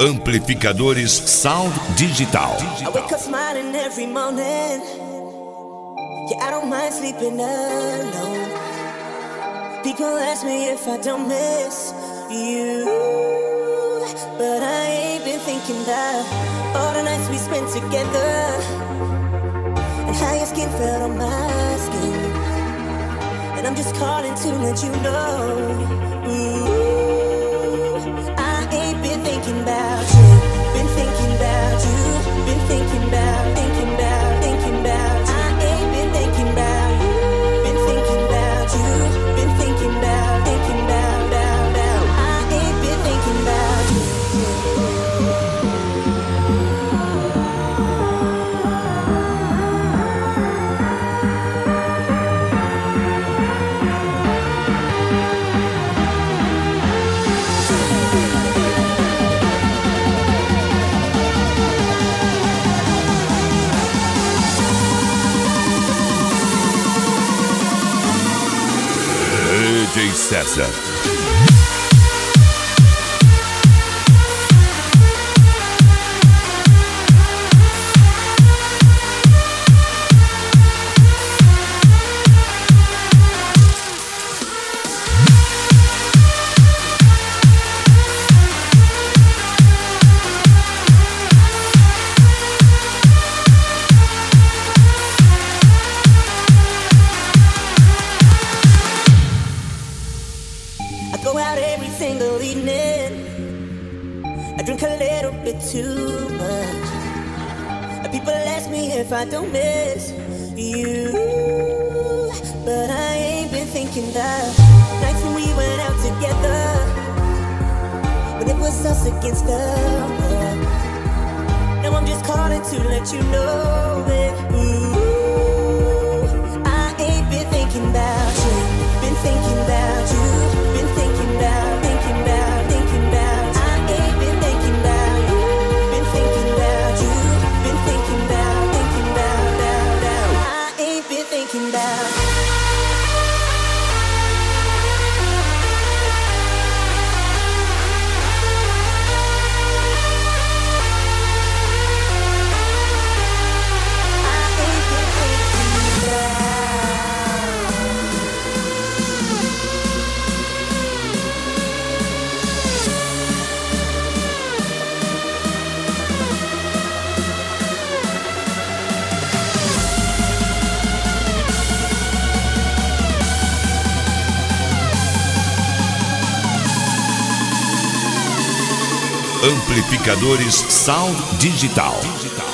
Amplificadores Sound Digital. I wake up smiling every morning. Yeah, I don't mind sleeping alone. People ask me if I don't miss you, but I ain't been thinking that all the nights we spent together and how your skin felt on my skin. And I'm just calling to let you know, I ain't been thinking about you. Been thinking about you. Been thinking about, thinking about, thinking about. I ain't been thinking about you. Been thinking about you. Been thinking about, thinking about, about. I ain't been thinking about you. DJ César. I go out every single evening. I drink a little bit too much. People ask me if I don't miss you, but I ain't been thinking that nights when we went out together, when it was us against the world. Now I'm just calling to let you know that I ain't been thinking about you. Been thinking about you. Been thinking about, thinking about, thinking about. I ain't been thinking about you. Been thinking about you. Been thinking about, thinking about, about. I ain't been thinking about. Amplificadores Sound Digital.